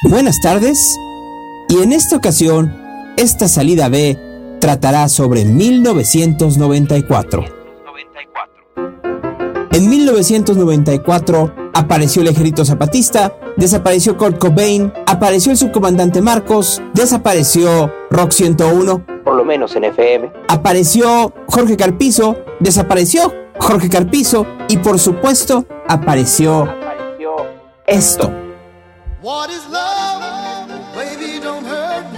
Buenas tardes, y en esta ocasión, esta salida B tratará sobre 1994. En 1994 apareció el Ejército Zapatista, desapareció Kurt Cobain, apareció el subcomandante Marcos, desapareció Rock 101, por lo menos en FM. Apareció Jorge Carpizo, desapareció Jorge Carpizo y por supuesto apareció esto. What is love? Baby, don't hurt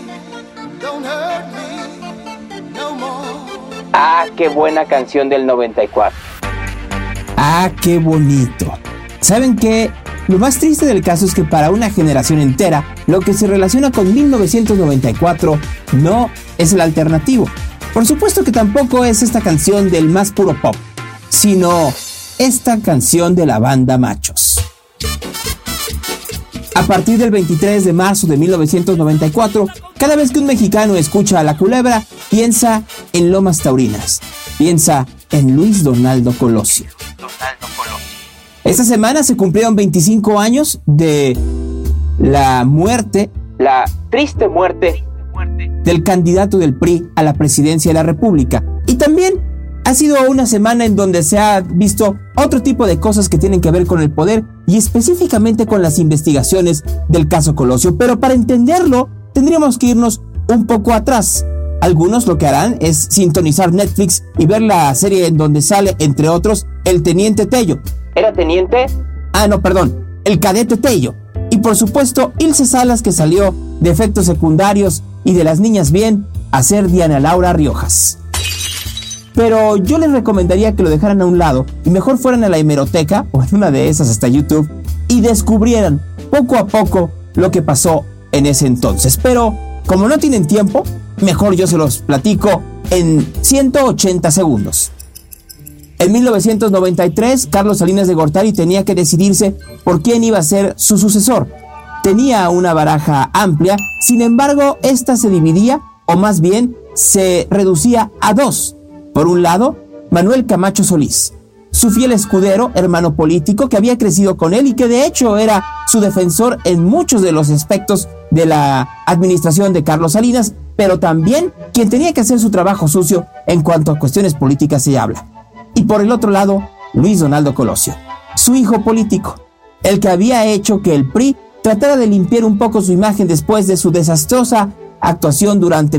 me no more. Ah, qué buena canción del 94. Ah, qué bonito. ¿Saben qué? Lo más triste del caso es que para una generación entera, lo que se relaciona con 1994 no es el alternativo. Por supuesto que tampoco es esta canción del más puro pop, sino esta canción de la banda Machos. A partir del 23 de marzo de 1994, cada vez que un mexicano escucha a La Culebra, piensa en Lomas Taurinas, piensa en Luis Donaldo Colosio. Esta semana se cumplieron 25 años de la triste muerte del candidato del PRI a la presidencia de la República. Y también ha sido una semana en donde se ha visto otro tipo de cosas que tienen que ver con el poder y específicamente con las investigaciones del caso Colosio. Pero para entenderlo, tendríamos que irnos un poco atrás. Algunos lo que harán es sintonizar Netflix y ver la serie en donde sale, entre otros, el Teniente Tello. ¿Era teniente? El Cadete Tello. Y por supuesto, Ilse Salas, que salió de Efectos Secundarios y de Las Niñas Bien a ser Diana Laura Riojas. Pero yo les recomendaría que lo dejaran a un lado y mejor fueran a la hemeroteca o en una de esas hasta YouTube y descubrieran poco a poco lo que pasó en ese entonces. Pero como no tienen tiempo, mejor yo se los platico en 180 segundos. En 1993, Carlos Salinas de Gortari tenía que decidirse por quién iba a ser su sucesor. Tenía una baraja amplia, sin embargo, esta se dividía, o más bien, se reducía a dos. Por un lado, Manuel Camacho Solís, su fiel escudero, hermano político que había crecido con él y que de hecho era su defensor en muchos de los aspectos de la administración de Carlos Salinas, pero también quien tenía que hacer su trabajo sucio en cuanto a cuestiones políticas se habla. Y por el otro lado, Luis Donaldo Colosio, su hijo político, el que había hecho que el PRI tratara de limpiar un poco su imagen después de su desastrosa actuación durante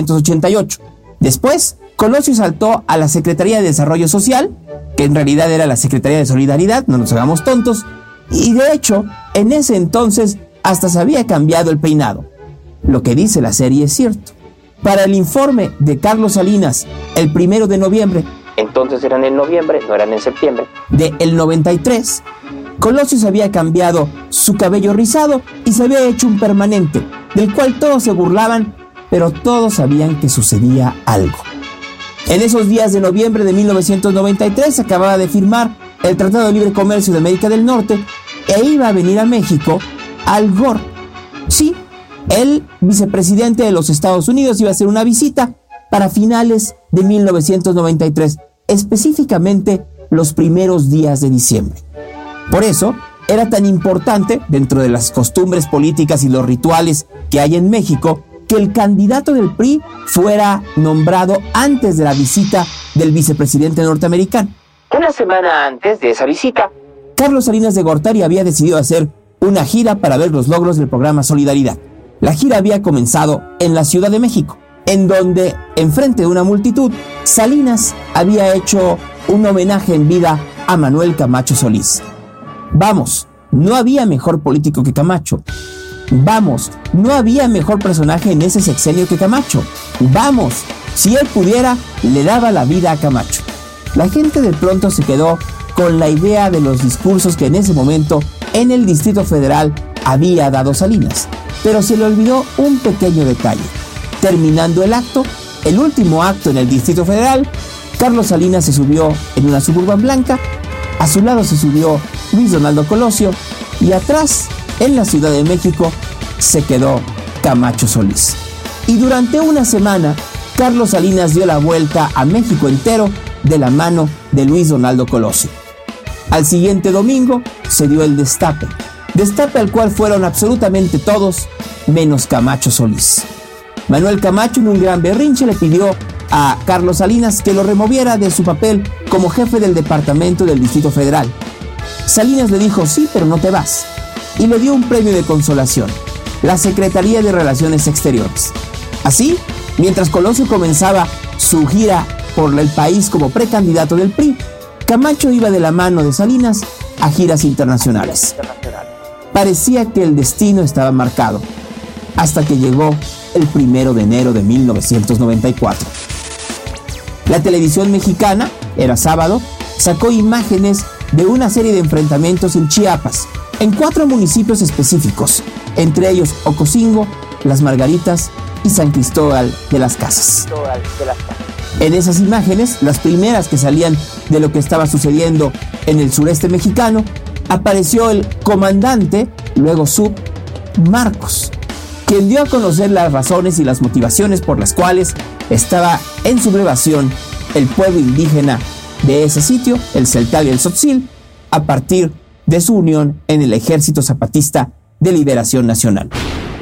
1988. Después, Colosio saltó a la Secretaría de Desarrollo Social, que en realidad era la Secretaría de Solidaridad, no nos hagamos tontos, y de hecho, en ese entonces hasta se había cambiado el peinado. Lo que dice la serie es cierto. Para el informe de Carlos Salinas, el 1 de noviembre, entonces eran en noviembre, no eran en septiembre, de el 93, Colosio se había cambiado su cabello rizado y se había hecho un permanente, del cual todos se burlaban, pero todos sabían que sucedía algo. En esos días de noviembre de 1993 se acababa de firmar el Tratado de Libre Comercio de América del Norte e iba a venir a México Al Gore. Sí, el vicepresidente de los Estados Unidos iba a hacer una visita para finales de 1993, específicamente los primeros días de diciembre. Por eso era tan importante, dentro de las costumbres políticas y los rituales que hay en México, que el candidato del PRI fuera nombrado antes de la visita del vicepresidente norteamericano. Una semana antes de esa visita, Carlos Salinas de Gortari había decidido hacer una gira para ver los logros del programa Solidaridad. La gira había comenzado en la Ciudad de México, en donde, enfrente de una multitud, Salinas había hecho un homenaje en vida a Manuel Camacho Solís. Vamos, no había mejor político que Camacho. Vamos, no había mejor personaje en ese sexenio que Camacho. Vamos, si él pudiera, le daba la vida a Camacho. La gente de pronto se quedó con la idea de los discursos que en ese momento en el Distrito Federal había dado Salinas. Pero se le olvidó un pequeño detalle. Terminando el acto, el último acto en el Distrito Federal, Carlos Salinas se subió en una Suburban blanca, a su lado se subió Luis Donaldo Colosio y atrás, en la Ciudad de México, se quedó Camacho Solís. Y durante una semana, Carlos Salinas dio la vuelta a México entero de la mano de Luis Donaldo Colosio. Al siguiente domingo se dio el destape. destape al cual fueron absolutamente todos, menos Camacho Solís. Manuel Camacho, en un gran berrinche, le pidió a Carlos Salinas que lo removiera de su papel como jefe del departamento del Distrito Federal. Salinas le dijo: sí, pero no te vas, y le dio un premio de consolación, la Secretaría de Relaciones Exteriores. Así, mientras Colosio comenzaba su gira por el país como precandidato del PRI, Camacho iba de la mano de Salinas a giras internacionales. Parecía que el destino estaba marcado, hasta que llegó el 1 de enero de 1994. La televisión mexicana, era sábado, sacó imágenes de una serie de enfrentamientos en Chiapas, en 4 municipios específicos, entre ellos Ocosingo, Las Margaritas y San Cristóbal de las Casas. En esas imágenes, las primeras que salían de lo que estaba sucediendo en el sureste mexicano, apareció el comandante, luego sub, Marcos, quien dio a conocer las razones y las motivaciones por las cuales estaba en sublevación el pueblo indígena de ese sitio, el Celtal y el Tzotzil, a partir de su unión en el Ejército Zapatista de Liberación Nacional.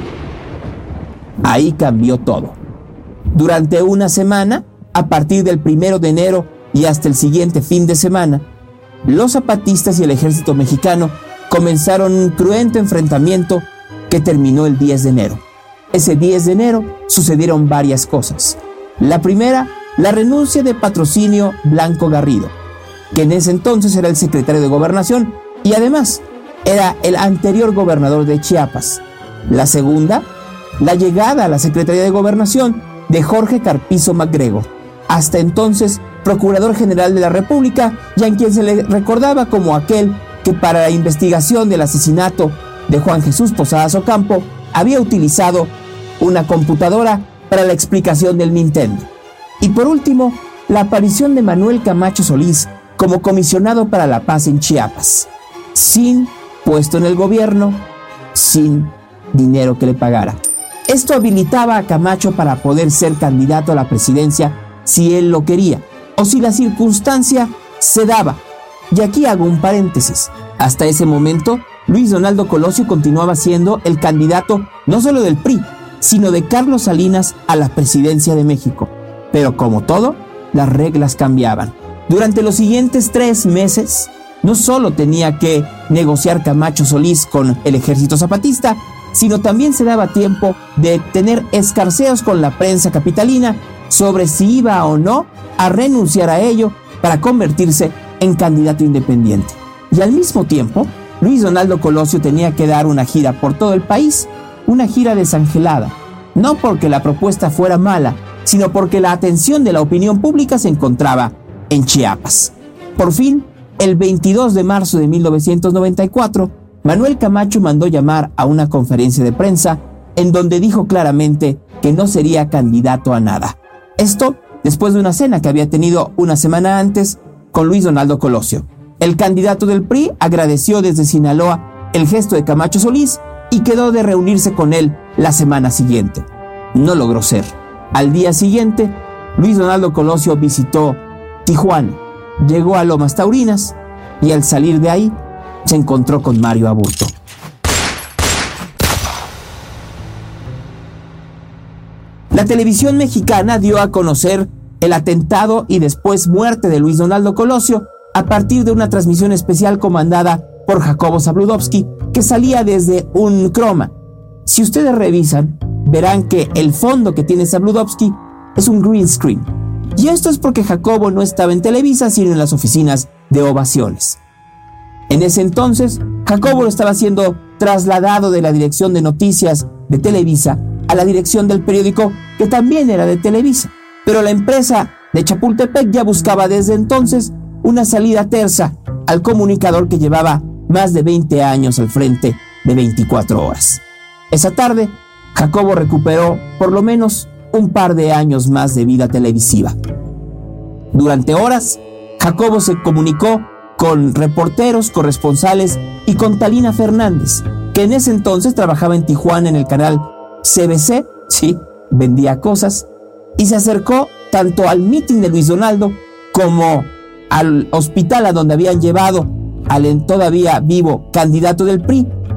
Ahí cambió todo. Durante una semana, a partir del 1 de enero y hasta el siguiente fin de semana, los zapatistas y el ejército mexicano comenzaron un cruento enfrentamiento que terminó el 10 de enero. Ese 10 de enero sucedieron varias cosas. La primera, la renuncia de Patrocinio Blanco Garrido, que en ese entonces era el secretario de Gobernación y además era el anterior gobernador de Chiapas. La segunda, la llegada a la Secretaría de Gobernación de Jorge Carpizo MacGregor, hasta entonces Procurador General de la República, y a quien se le recordaba como aquel que para la investigación del asesinato de Juan Jesús Posadas Ocampo había utilizado una computadora para la explicación del Nintendo. Y por último, la aparición de Manuel Camacho Solís como comisionado para la paz en Chiapas, sin puesto en el gobierno, sin dinero que le pagara. Esto habilitaba a Camacho para poder ser candidato a la presidencia si él lo quería, o si la circunstancia se daba. Y aquí hago un paréntesis. Hasta ese momento, Luis Donaldo Colosio continuaba siendo el candidato no solo del PRI, sino de Carlos Salinas a la presidencia de México. Pero como todo, las reglas cambiaban. Durante los siguientes 3 meses, no solo tenía que negociar Camacho Solís con el ejército zapatista, sino también se daba tiempo de tener escarceos con la prensa capitalina sobre si iba o no a renunciar a ello para convertirse en candidato independiente. Y al mismo tiempo, Luis Donaldo Colosio tenía que dar una gira por todo el país, una gira desangelada, no porque la propuesta fuera mala, sino porque la atención de la opinión pública se encontraba en Chiapas. Por fin, el 22 de marzo de 1994, Manuel Camacho mandó llamar a una conferencia de prensa en donde dijo claramente que no sería candidato a nada. Esto después de una cena que había tenido una semana antes con Luis Donaldo Colosio. El candidato del PRI agradeció desde Sinaloa el gesto de Camacho Solís y quedó de reunirse con él la semana siguiente. No logró ser. Al día siguiente, Luis Donaldo Colosio visitó Tijuana, llegó a Lomas Taurinas y al salir de ahí se encontró con Mario Aburto. La televisión mexicana dio a conocer el atentado y después muerte de Luis Donaldo Colosio a partir de una transmisión especial comandada por Jacobo Zabludovsky que salía desde un croma. Si ustedes revisan, verán que el fondo que tiene Zabludovsky es un green screen. Y esto es porque Jacobo no estaba en Televisa, sino en las oficinas de Ovaciones. En ese entonces, Jacobo estaba siendo trasladado de la dirección de noticias de Televisa a la dirección del periódico, que también era de Televisa. Pero la empresa de Chapultepec ya buscaba desde entonces una salida tersa al comunicador que llevaba más de 20 años al frente de 24 horas. Esa tarde, Jacobo recuperó por lo menos un par de años más de vida televisiva. Durante horas, Jacobo se comunicó con reporteros, corresponsales y con Talina Fernández, que en ese entonces trabajaba en Tijuana en el canal CBC, sí, vendía cosas, y se acercó tanto al mitin de Luis Donaldo como al hospital a donde habían llevado al todavía vivo candidato del PRI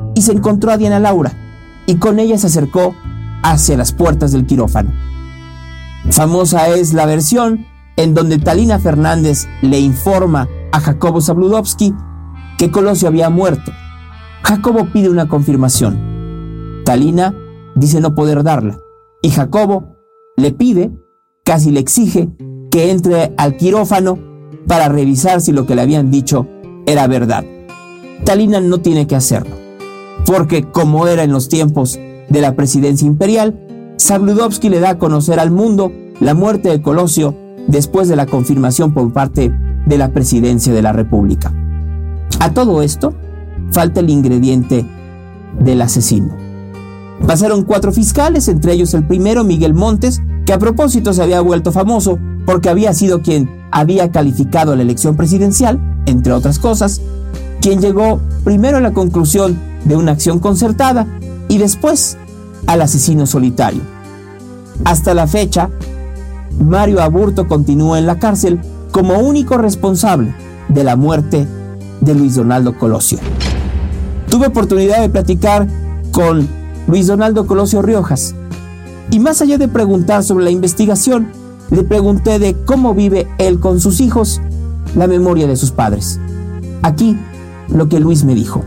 y se encontró a Diana Laura, y con ella se acercó hacia las puertas del quirófano. Famosa es la versión en donde Talina Fernández le informa a Jacobo Zabludovsky que Colosio había muerto. Jacobo pide una confirmación. Talina dice no poder darla, y Jacobo le pide, casi le exige, que entre al quirófano para revisar si lo que le habían dicho era verdad. Talina no tiene que hacerlo, porque como era en los tiempos de la presidencia imperial, Zabludovsky le da a conocer al mundo la muerte de Colosio después de la confirmación por parte de la presidencia de la República. A todo esto, falta el ingrediente del asesino. Pasaron 4 fiscales, entre ellos el primero, Miguel Montes, que a propósito se había vuelto famoso porque había sido quien había calificado la elección presidencial, entre otras cosas, quien llegó primero a la conclusión de una acción concertada y después al asesino solitario. Hasta la fecha, Mario Aburto continúa en la cárcel como único responsable de la muerte de Luis Donaldo Colosio. Tuve oportunidad de platicar con Luis Donaldo Colosio Riojas, y más allá de preguntar sobre la investigación, le pregunté de cómo vive él con sus hijos la memoria de sus padres. Aquí lo que Luis me dijo.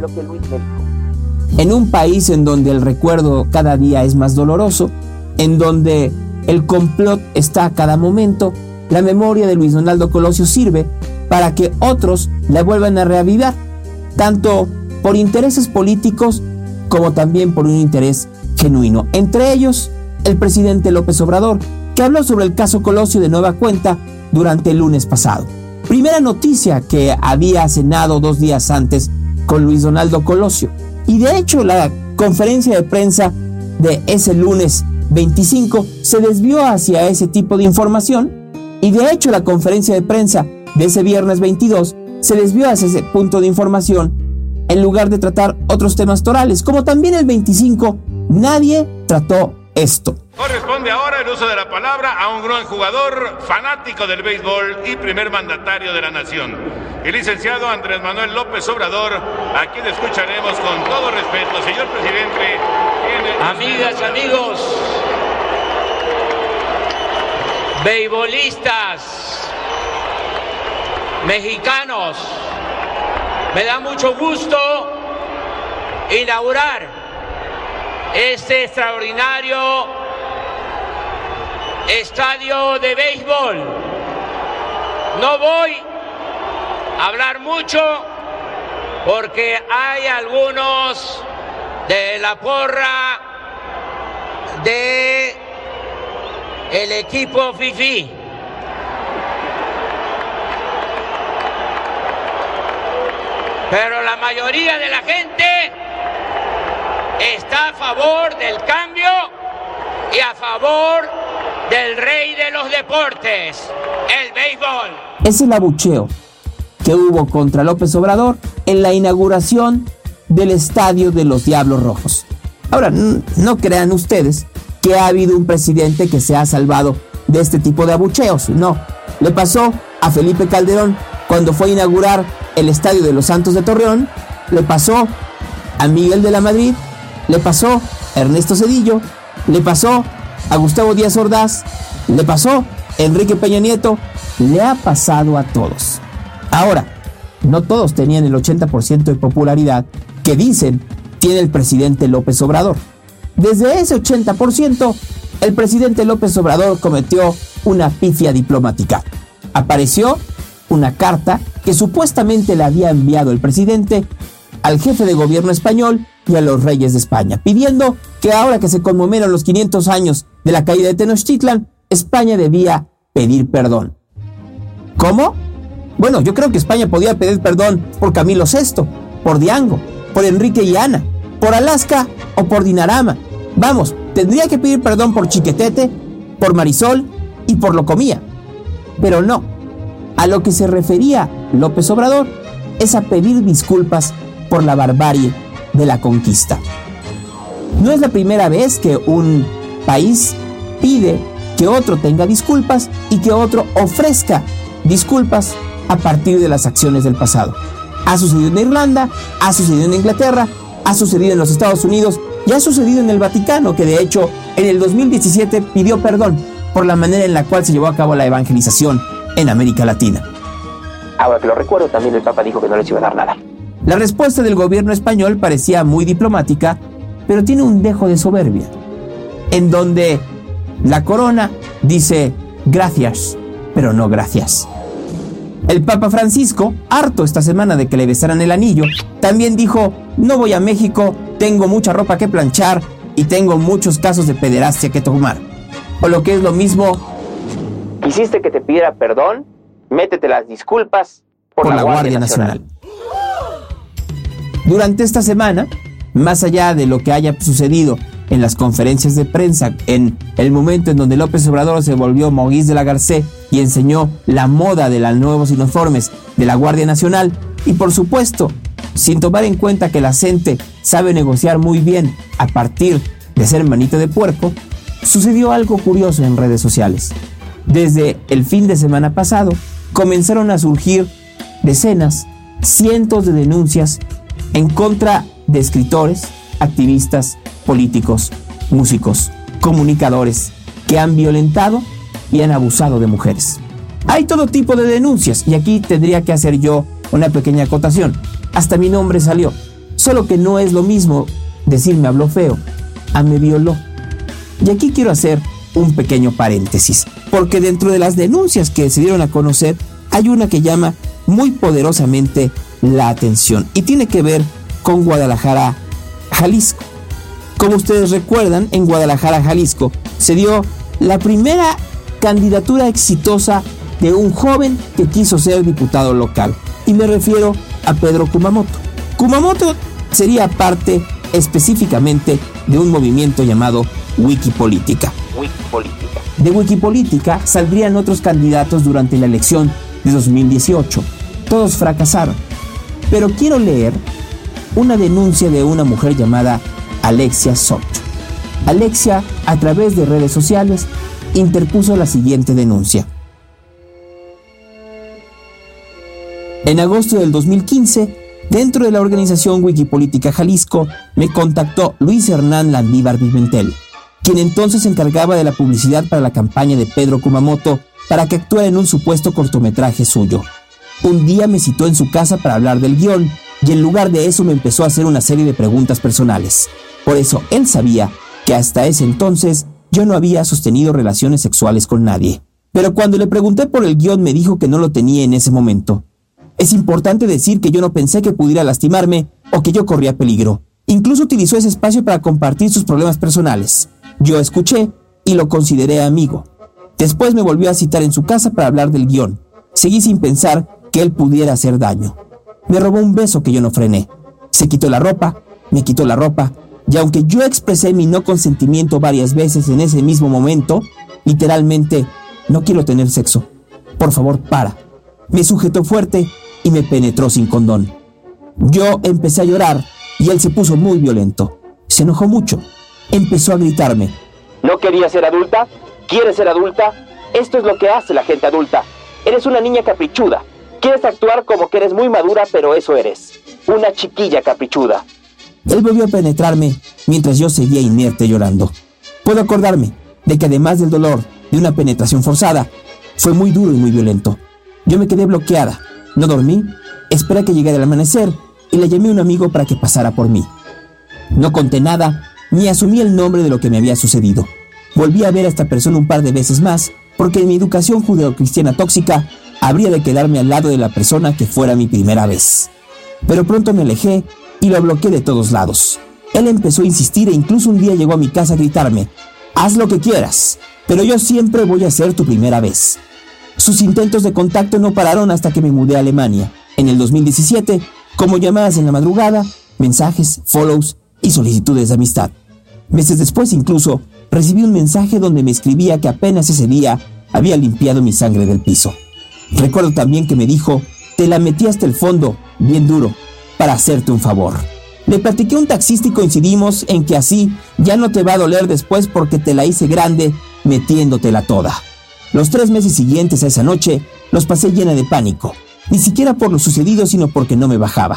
En un país en donde el recuerdo cada día es más doloroso, en donde el complot está a cada momento, la memoria de Luis Donaldo Colosio sirve para que otros la vuelvan a reavivar, tanto por intereses políticos como también por un interés genuino. Entre ellos, el presidente López Obrador, que habló sobre el caso Colosio de nueva cuenta durante el lunes pasado. Primera noticia que había cenado 2 días antes con Luis Donaldo Colosio. Y de hecho, la conferencia de prensa de ese lunes 25 se desvió hacia ese tipo de información, y de hecho la conferencia de prensa de ese viernes 22 se desvió hacia ese punto de información en lugar de tratar otros temas torales, como también el 25 nadie trató esto. Corresponde ahora el uso de la palabra a un gran jugador fanático del béisbol y primer mandatario de la nación, el licenciado Andrés Manuel López Obrador, a quien escucharemos con todo respeto. Señor presidente, amigas, amigos, beisbolistas mexicanos, me da mucho gusto inaugurar este extraordinario estadio de béisbol. No voy a hablar mucho porque hay algunos de la porra de el equipo FIFI pero la mayoría de la gente está a favor del cambio y a favor del rey de los deportes, el béisbol. Es el abucheo que hubo contra López Obrador en la inauguración del Estadio de los Diablos Rojos. Ahora, no crean ustedes que ha habido un presidente que se ha salvado de este tipo de abucheos. No, le pasó a Felipe Calderón cuando fue a inaugurar el Estadio de los Santos de Torreón, le pasó a Miguel de la Madrid, le pasó a Ernesto Zedillo, le pasó a Gustavo Díaz Ordaz, le pasó a Enrique Peña Nieto, le ha pasado a todos. Ahora, no todos tenían el 80% de popularidad que dicen tiene el presidente López Obrador. Desde ese 80%, el presidente López Obrador cometió una pifia diplomática. Apareció una carta que supuestamente le había enviado el presidente al jefe de gobierno español y a los reyes de España, pidiendo que ahora que se conmemoran los 500 años de la caída de Tenochtitlan, España debía pedir perdón. ¿Cómo? Bueno, yo creo que España podía pedir perdón por Camilo VI, por Diango, por Enrique y Ana, por Alaska o por Dinarama. Vamos, tendría que pedir perdón por Chiquetete, por Marisol y por Locomía. Pero no. A lo que se refería López Obrador es a pedir disculpas por la barbarie de la conquista. No es la primera vez que un país pide que otro tenga disculpas y que otro ofrezca disculpas a partir de las acciones del pasado. Ha sucedido en Irlanda, ha sucedido en Inglaterra ha sucedido en los Estados Unidos y ha sucedido en el Vaticano, que de hecho en el 2017 pidió perdón por la manera en la cual se llevó a cabo la evangelización en América Latina. Ahora que lo recuerdo, también el Papa dijo que no les iba a dar nada. La respuesta del gobierno español parecía muy diplomática, pero tiene un dejo de soberbia, en donde la corona dice gracias, pero no gracias. El Papa Francisco, harto esta semana de que le besaran el anillo, también dijo: no voy a México, tengo mucha ropa que planchar y tengo muchos casos de pederastia que tomar. O lo que es lo mismo, ¿Quisiste que te pidiera perdón? Métete las disculpas por la Guardia Nacional. Durante esta semana, más allá de lo que haya sucedido en las conferencias de prensa, en el momento en donde López Obrador se volvió Maurice de la Garcé y enseñó la moda de los nuevos uniformes de la Guardia Nacional, y por supuesto, sin tomar en cuenta que la gente sabe negociar muy bien a partir de ser manita de puerco, sucedió algo curioso en redes sociales. Desde el fin de semana pasado, comenzaron a surgir decenas, cientos de denuncias en contra de escritores, activistas, políticos, músicos, comunicadores que han violentado y han abusado de mujeres. Hay todo tipo de denuncias y aquí tendría que hacer yo una pequeña acotación. Hasta mi nombre salió, solo que no es lo mismo decir me habló feo a me violó. Y aquí quiero hacer un pequeño paréntesis, porque dentro de las denuncias que se dieron a conocer hay una que llama muy poderosamente la atención y tiene que ver con Guadalajara, Jalisco. Como ustedes recuerdan, en Guadalajara, Jalisco, se dio la primera candidatura exitosa de un joven que quiso ser diputado local. Y me refiero a Pedro Kumamoto. Kumamoto sería parte específicamente de un movimiento llamado Wikipolítica. De Wikipolítica saldrían otros candidatos durante la elección de 2018. Todos fracasaron. Pero quiero leer una denuncia de una mujer llamada Alexia Soch. Alexia, a través de redes sociales, interpuso la siguiente denuncia. En agosto del 2015, dentro de la organización Wikipolítica Jalisco, me contactó Luis Hernán Landívar Pimentel, quien entonces se encargaba de la publicidad para la campaña de Pedro Kumamoto para que actuara en un supuesto cortometraje suyo. Un día me citó en su casa para hablar del guión, y en lugar de eso me empezó a hacer una serie de preguntas personales. Por eso él sabía que hasta ese entonces yo no había sostenido relaciones sexuales con nadie. Pero cuando le pregunté por el guión me dijo que no lo tenía en ese momento. Es importante decir que yo no pensé que pudiera lastimarme o que yo corría peligro. Incluso utilizó ese espacio para compartir sus problemas personales. Yo escuché y lo consideré amigo. Después me volvió a citar en su casa para hablar del guión. Seguí sin pensar que él pudiera hacer daño. Me robó un beso que yo no frené. Se quitó la ropa, me quitó la ropa, y aunque yo expresé mi no consentimiento varias veces en ese mismo momento, literalmente, no quiero tener sexo. Por favor, para. Me sujetó fuerte y me penetró sin condón. Yo empecé a llorar y él se puso muy violento. Se enojó mucho. Empezó a gritarme. ¿No querías ser adulta? ¿Quieres ser adulta? Esto es lo que hace la gente adulta. Eres una niña caprichuda. Quieres actuar como que eres muy madura, pero eso eres. Una chiquilla caprichuda. Él volvió a penetrarme mientras yo seguía inerte llorando. Puedo acordarme de que además del dolor de una penetración forzada, fue muy duro y muy violento. Yo me quedé bloqueada. No dormí, esperé a que llegara el amanecer y le llamé a un amigo para que pasara por mí. No conté nada, ni asumí el nombre de lo que me había sucedido. Volví a ver a esta persona un par de veces más, porque en mi educación judeocristiana tóxica habría de quedarme al lado de la persona que fuera mi primera vez. Pero pronto me alejé y lo bloqueé de todos lados. Él empezó a insistir e incluso un día llegó a mi casa a gritarme: haz lo que quieras, pero yo siempre voy a ser tu primera vez. Sus intentos de contacto no pararon hasta que me mudé a Alemania. En el 2017, como llamadas en la madrugada, mensajes, follows y solicitudes de amistad. Meses después incluso, recibí un mensaje donde me escribía que apenas ese día había limpiado mi sangre del piso. Recuerdo también que me dijo: te la metí hasta el fondo, bien duro, para hacerte un favor. Le platiqué a un taxista y coincidimos en que así ya no te va a doler después porque te la hice grande metiéndotela toda. Los 3 meses siguientes a esa noche los pasé llena de pánico, ni siquiera por lo sucedido sino porque no me bajaba.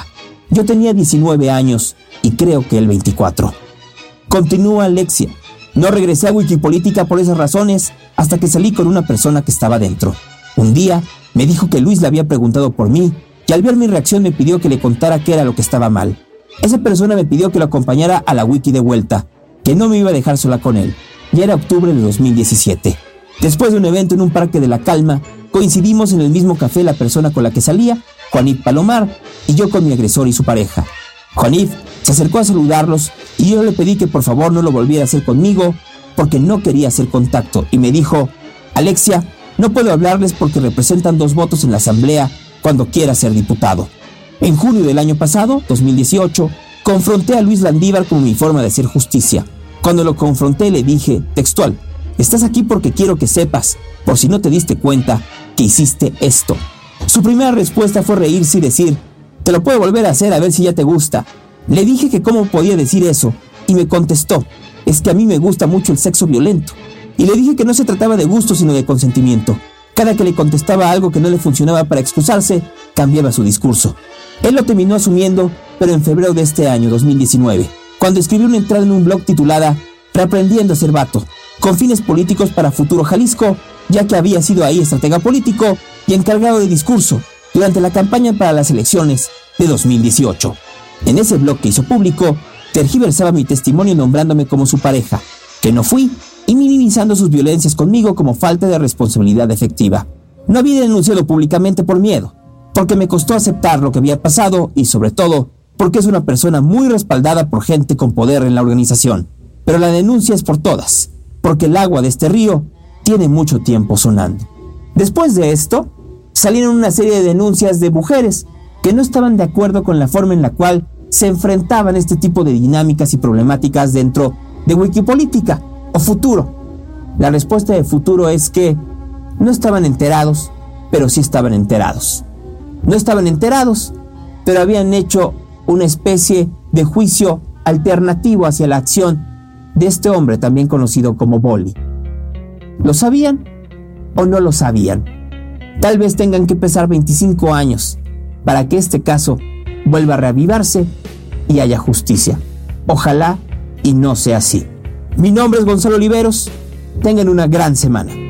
Yo tenía 19 años y creo que él 24. Continúa Alexia. No regresé a Wikipolítica por esas razones hasta que salí con una persona que estaba dentro. Un día me dijo que Luis le había preguntado por mí y al ver mi reacción me pidió que le contara qué era lo que estaba mal. Esa persona me pidió que lo acompañara a la Wiki de vuelta, que no me iba a dejar sola con él. Ya era octubre de 2017. Después de un evento en un parque de La Calma, coincidimos en el mismo café la persona con la que salía, Juanit Palomar, y yo con mi agresor y su pareja. Juanit se acercó a saludarlos y yo le pedí que por favor no lo volviera a hacer conmigo porque no quería hacer contacto y me dijo: Alexia, no puedo hablarles porque representan 2 votos en la asamblea cuando quiera ser diputado. En junio del año pasado, 2018, confronté a Luis Landívar como mi forma de hacer justicia. Cuando lo confronté le dije, textual: estás aquí porque quiero que sepas, por si no te diste cuenta, que hiciste esto. Su primera respuesta fue reírse y decir: te lo puedo volver a hacer a ver si ya te gusta. Le dije que cómo podía decir eso y me contestó: es que a mí me gusta mucho el sexo violento. Y le dije que no se trataba de gusto sino de consentimiento. Cada que le contestaba algo que no le funcionaba para excusarse, cambiaba su discurso. Él lo terminó asumiendo, pero en febrero de este año, 2019, cuando escribió una entrada en un blog titulada Reaprendiendo a ser vato, con fines políticos para Futuro Jalisco, ya que había sido ahí estratega político y encargado de discurso durante la campaña para las elecciones de 2018. En ese blog que hizo público, tergiversaba mi testimonio nombrándome como su pareja, que no fui, y minimizando sus violencias conmigo como falta de responsabilidad efectiva. No había denunciado públicamente por miedo, porque me costó aceptar lo que había pasado y sobre todo porque es una persona muy respaldada por gente con poder en la organización. Pero la denuncia es por todas, porque el agua de este río tiene mucho tiempo sonando. Después de esto, salieron una serie de denuncias de mujeres que no estaban de acuerdo con la forma en la cual se enfrentaban este tipo de dinámicas y problemáticas dentro de Wikipolítica o Futuro. La respuesta de Futuro es que no estaban enterados, pero sí estaban enterados. No estaban enterados, pero habían hecho una especie de juicio alternativo hacia la acción de este hombre también conocido como Boli. ¿Lo sabían o no lo sabían? Tal vez tengan que pasar 25 años para que este caso vuelva a reavivarse y haya justicia. Ojalá y no sea así. Mi nombre es Gonzalo Oliveros. Tengan una gran semana.